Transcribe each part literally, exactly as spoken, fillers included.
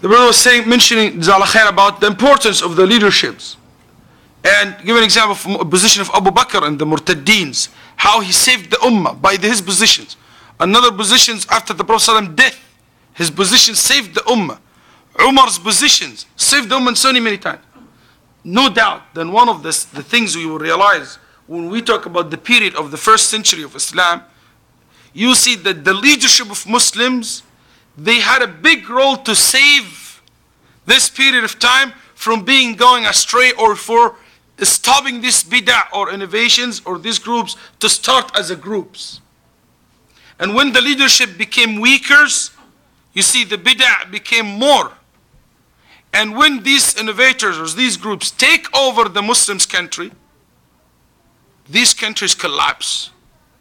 The brother was saying, mentioning Jazakallah khair, about the importance of the leaderships. And give an example from a position of Abu Bakr and the Murtaddeens, how he saved the Ummah by his positions. Another positions after the Prophet's death, his position saved the Ummah. Umar's positions saved the Ummah so many times. No doubt, then one of this, the things we will realize when we talk about the period of the first century of Islam, you see that the leadership of Muslims, they had a big role to save this period of time from being going astray, or for stopping these bid'ah or innovations or these groups to start as a groups. And when the leadership became weaker, you see the bid'ah became more. And when these innovators or these groups take over the Muslims' country, these countries collapse.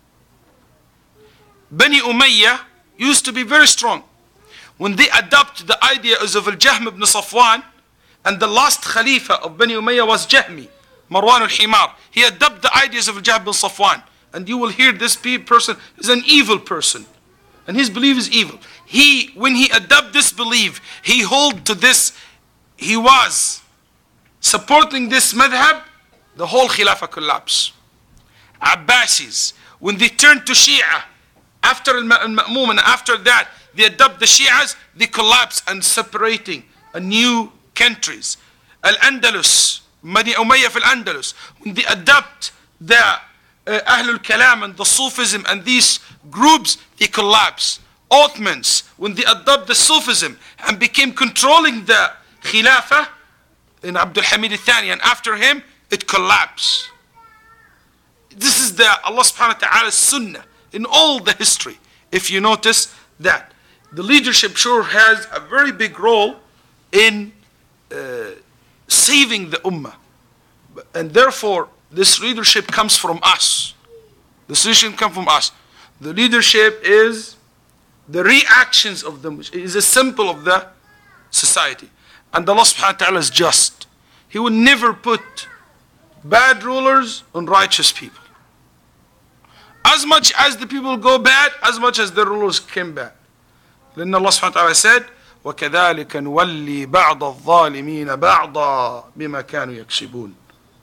Bani Umayyah used to be very strong. When they adopt the ideas of Al-Jahm ibn Safwan, and the last Khalifa of Bani Umayyah was Jahmi, Marwan al-Himar. He adopted the ideas of Al-Jahm ibn Safwan. And you will hear this person is an evil person. And his belief is evil. He, when he adopted this belief, he hold to this, he was supporting this madhab, the whole Khilafah collapsed. Abbasis, when they turned to Shia, after Al-Ma'mun, and after that, they adopt the Shias, they collapse and separating a new countries. Al-Andalus, Bani Umayyah fil Andalus, when they adopt the uh, Ahlul Kalam and the Sufism and these groups, they collapse. Ottomans, when they adopt the Sufism and became controlling the Khilafah in Abdul Hamid al-Thani, and after him, it collapsed. This is the Allah subhanahu wa ta'ala's sunnah in all the history. If you notice that the leadership sure has a very big role in uh, saving the ummah, and therefore this leadership comes from us. This leadership comes from us. The leadership is the reactions of the, is a symbol of the society. And Allah subhanahu wa ta'ala is just. He will never put bad rulers on righteous people. As much as the people go bad, as much as the rulers came bad. Then Allah subhanahu wa ta'ala said, وَكَذَلِكَ نُوَلِّي بَعْضَ الظَّالِمِينَ بَعْضًا بِمَا كَانُوا يَكْسِبُونَ.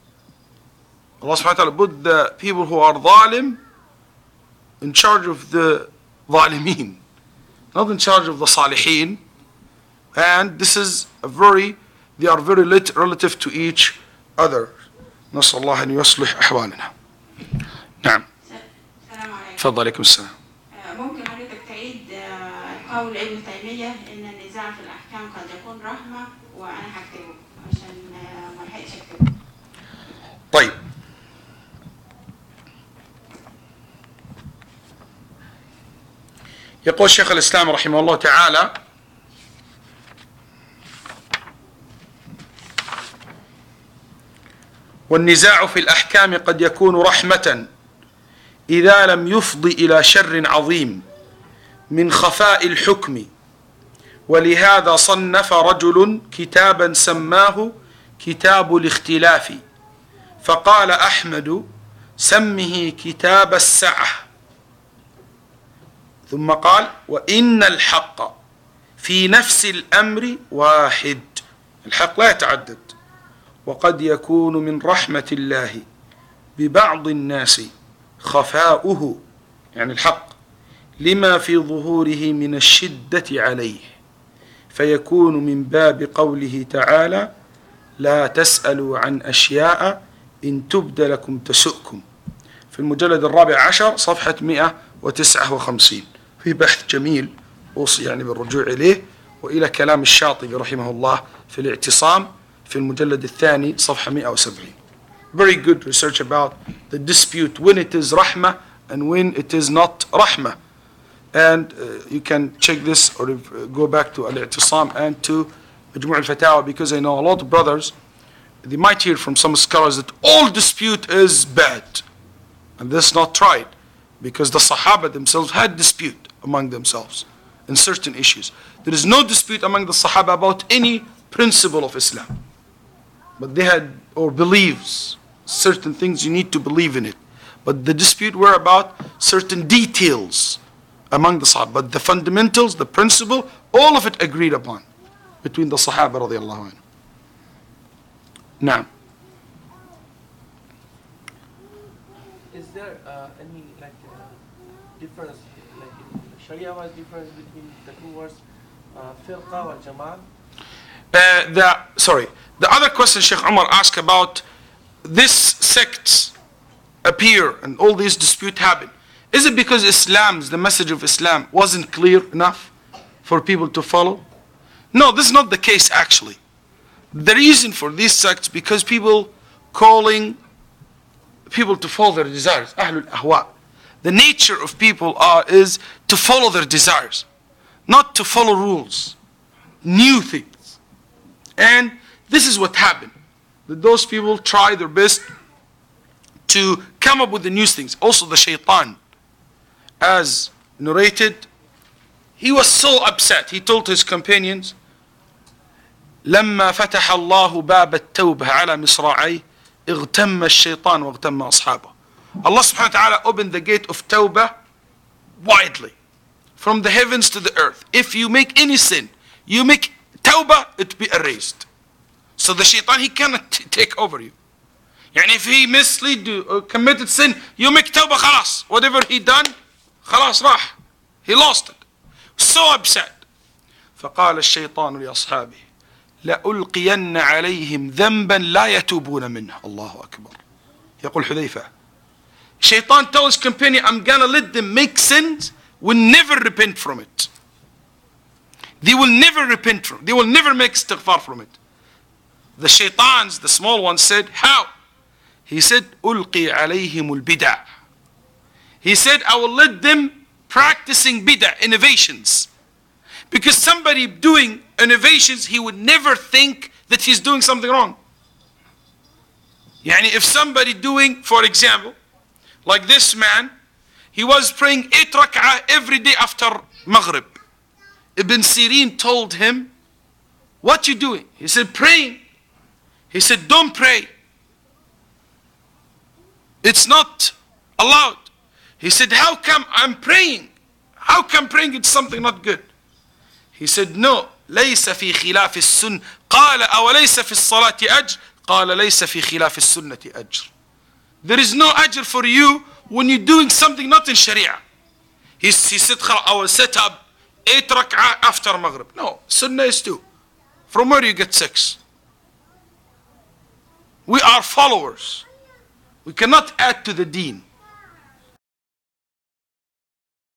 Allah subhanahu wa ta'ala put the people who are zalim in charge of the zalimeen, not in charge of the salihin. And this is a very, they are very relative to each other. نسأل الله أن يصلح أحوالنا. نعم. تفضل. عليكم السلام. ممكن حضرتك تعيد قول ابن تيمية إن النزاع في الأحكام قد يكون رحمة، وأنا هكتبه عشان ما لحقتش أكتبه. طيب. يقول شيخ الإسلام رحمه الله تعالى: والنزاع في الأحكام قد يكون رحمة إذا لم يفضي إلى شر عظيم من خفاء الحكم، ولهذا صنف رجل كتابا سماه كتاب الاختلاف، فقال أحمد: سمه كتاب السعة. ثم قال: وإن الحق في نفس الأمر واحد. الحق لا يتعدد، وقد يكون من رحمة الله ببعض الناس خفاؤه، يعني الحق، لما في ظهوره من الشدة عليه، فيكون من باب قوله تعالى: لا تسألوا عن أشياء إن تبد لكم تسؤكم، في المجلد الرابع عشر صفحة مئة وتسعة وخمسين. في بحث جميل أوصي يعني بالرجوع إليه، وإلى كلام الشاطبي رحمه الله في الاعتصام في المجلد الثاني صفحة مئة وسبعين. Very good research about the dispute when it is rahmah and when it is not rahmah. And uh, you can check this or uh, go back to Al-I'tisam and to Majmu' al-Fatawa, because I know a lot of brothers, they might hear from some scholars that all dispute is bad. And that's not right, because the Sahaba themselves had dispute among themselves in certain issues. There is no dispute among the Sahaba about any principle of Islam. But they had, or beliefs, certain things you need to believe in it. But the dispute were about certain details among the Sahaba. But the fundamentals, the principle, all of it agreed upon. between the Sahaba radiallahu anhu. Naam. Is there uh, any like uh, difference, like in Sharia was difference between the two words, uh, firqa wal jama'ah? Uh, the sorry, the other question Sheikh Umar asked about this sects appear and all these dispute happen. Is it because Islam's, the message of Islam wasn't clear enough for people to follow? No, this is not the case actually. The reason for these sects because people calling people to follow their desires. Ahlul ahwa. The nature of people are is to follow their desires, not to follow rules, new things. And this is what happened. That those people try their best to come up with the new things. Also the shaitan, as narrated, he was so upset. He told his companions, لما فتح الله باب التوبة على مصراعيه اغتم الشيطان واغتم أصحابه. Allah subhanahu wa ta'ala opened the gate of Tawbah widely, from the heavens to the earth. If you make any sin, you make Tawbah, it will be erased. So the shaitan, he cannot t- take over you. Yani if he mislead you or committed sin, you make Tawbah, خلاص. Whatever he done, خلاص راح. He lost it. So upset. فقال الشيطان لأصحابه لألقين عليهم ذنبا لا يتوبون منه. الله أكبر. يقول حذيفة, Shaitan tells his companion, I'm gonna let them make sins, will never repent from it. They will never repent from it. They will never make istighfar from it. The shaitans, the small ones, said, how? He said, ألقي عليهم البدع. He said, I will let them practicing bid'ah, innovations. Because somebody doing innovations, he would never think that he's doing something wrong. Yani if somebody doing, for example, like this man, he was praying eight rak'ah every day after Maghrib. Ibn Sirin told him, what you doing? He said, praying. He said, don't pray. It's not allowed. He said, how come I'm praying? How come praying it's something not good? He said, no. ليس في خلاف السنة. قال أوليس في الصلاة أجر. قال ليس في خلاف السنة أجر. There is no ajr for you when you're doing something not in Sharia. He, he said, I will set up eight rak'ah after Maghrib. No, Sunnah is two. From where you get six? We are followers. We cannot add to the deen.